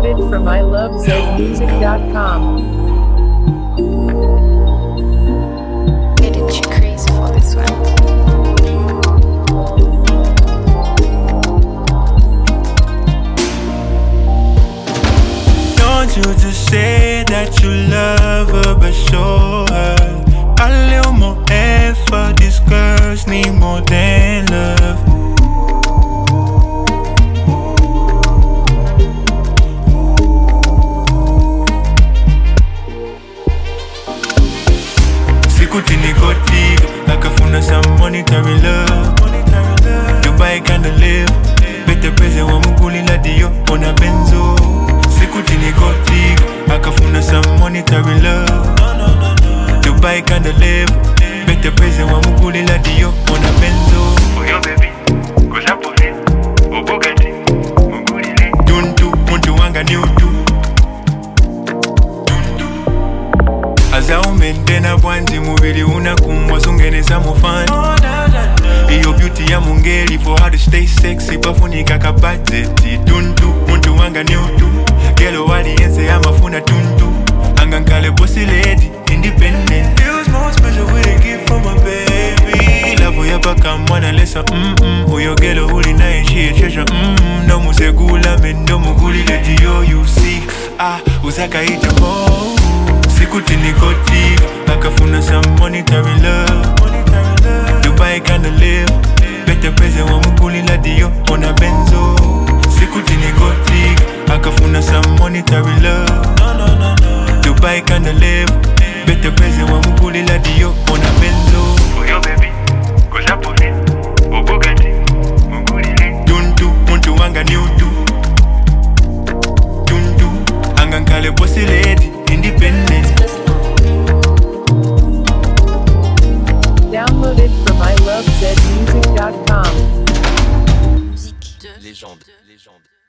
Downloaded from ilovezmusic.com. Getting you crazy for this one. Don't you just say that you love her, but show her a little more effort. These girls need more than love. Sikuti nikotika, akafuna some monetary love. Dubai kinda live, better present wa mukuli la dio ona benzo. Sikuti nikotika, akafuna some monetary love. Dubai kinda live, better present wa mukuli la dio ona benzo. Oh yo baby, cosa puri, oh Bugatti, mugulile. Tuntu, muntu wanga ni utu. Aza umentena bwanji mubili unakumbwa sungeneza mufani. Iyo beauty ya mungeli for her to stay sexy bafunika ka budget. Tuntu, muntu wanga ni utu. Gelo wali yense amafuna tuntu. Angankale bossy lady, independent. Feels more special with a gift for my baby. Love ya baka mwana lesa uyo gelo uli nae she a treasure no musegula mendo muguli lady yo you see. Uzaka ita Sikuti nikotika, akafuna some monetary love. Dubai kinda live, better present wa mukuli la dio ona benzo. Sikuti nikotika, akafuna some monetary love. Dubai kinda live, better present wa mukuli la dio ona benzo. Oh yo baby, cosa puri, oh Bugatti, mugulile. Tuntu, muntu wanga ni utu. Tuntu, angankale bossy lady, independent. Downloaded from ilovezmusic.com. Légende.